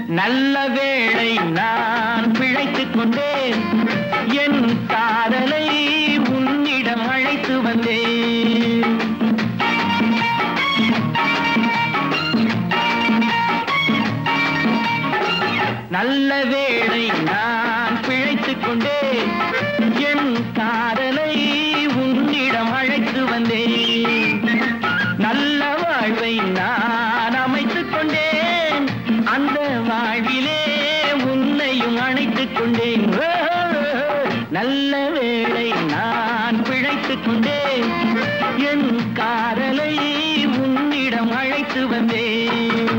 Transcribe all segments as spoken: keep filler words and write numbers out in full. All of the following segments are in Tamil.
நல்ல வேளை நான் பிழைத்துக் கொண்டேன், என் காதலை உன்னிடம் அழைத்து வந்தேன். நல்ல வேளை நான் பிழைத்துக் கொண்டேன், என் காதலை உன்னிடம் அழைத்து வந்தேன். நல்ல வாழ்வை நான் அமைத்துக் கொண்டேன், அந்த வாழ்விலே உன்னையும் அணைத்துக் கொண்டேன். நல்ல வேளை நான் பிழைத்துக் கொண்டேன், என் காதலை உன்னிடம் அழைத்து வந்தேன்.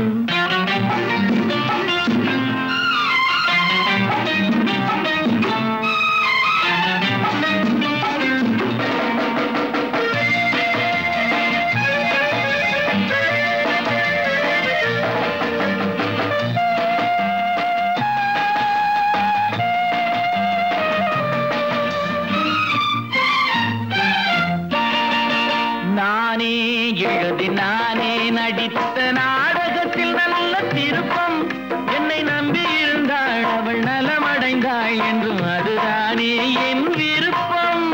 நானே எழுதி நானே நடித்த நாடகத்தில் நல்ல திருப்பம், என்னை நம்பி இருந்தாள் அவள் நலமடைந்தாள் என்றும் அதுதானே என் விருப்பம்.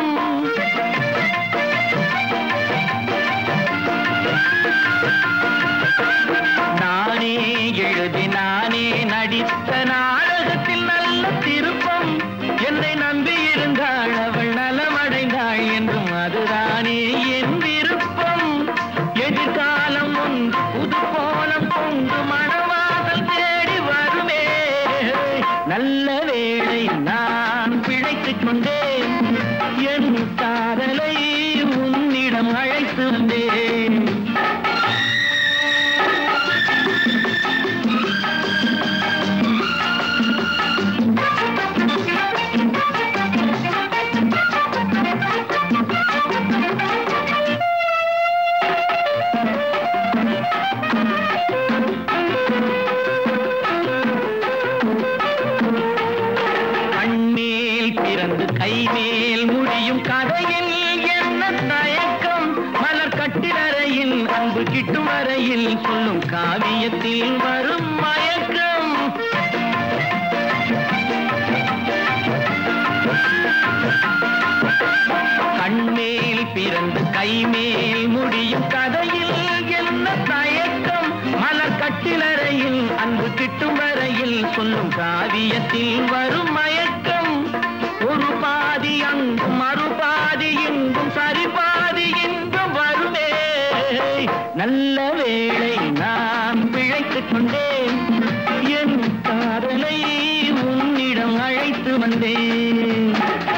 நானே எழுதி நானே நடித்த நாடகத்தில் நல்ல திருப்பம், என்னை நம்பி இருந்தாள் அவள் நலமடைந்தாள் என்றும் அதுதானே என் விருப்பம். எதிர்காலம் ஒன்று புது கோலம் கொண்டு மணவாசல் தேடி வருமே. நல்ல வேளை நான் பிழைத்துக் கொண்டேன், என் காதலை உன்னிடம் அழைத்து வந்தேன். பிறந்து கைமேல் முடியும் கதையில் என்ன தயக்கம், மலர் கட்டிலறையில் அன்பு கிட்டும் வரையில் சொல்லும் காவியத்தில் வரும் மயக்கம். கண்மேல் பிறந்து கைமேல் முடியும் கதையில் என்ன தயக்கம், மலர் கட்டிலறையில் அன்பு கிட்டும் வரையில் சொல்லும் காவியத்தில் வரும் மயக்கம். ஒரு பாதி அங்கும் மறுபாதி இங்கும் சரிபாதி இங்கும் வருமே. நல்ல வேளை நான் பிழைத்துக் கொண்டேன், என் காதலை உன்னிடம் அழைத்து வந்தேன்.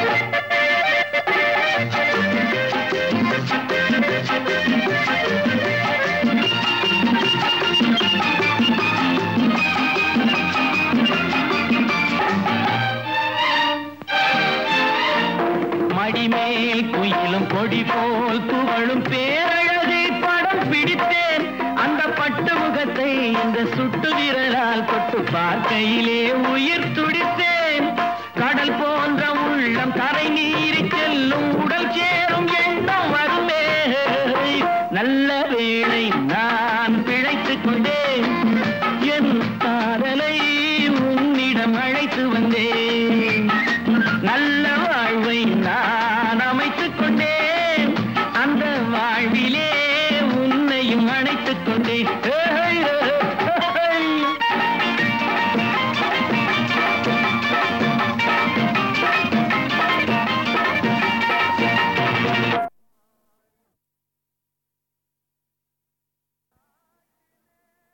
மடிமேல் குயிலும் கொடி போல் துவளும் பேரழகை படம் பிடித்தேன், அந்த பட்டு முகத்தை இந்த சுட்டு விரலால் தொட்டு பார்க்கையிலே உயிர் துடித்தேன். கடல் போன்ற உள்ளம் கரை நீறி செல்லும் உடல் சேரும் எண்ணம் வருமே. நல்ல வேளை நான் பிழைத்துக் கொண்டேன், என் காதலை உன்னிடம் அழைத்து வந்தேன்.